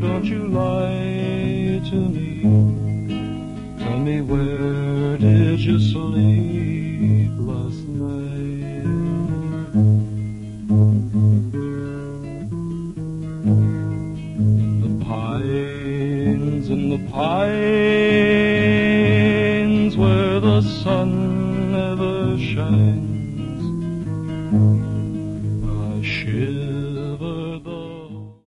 don't you lie to me. Tell me, where did you sleep last night? In the pines where the sun never shines,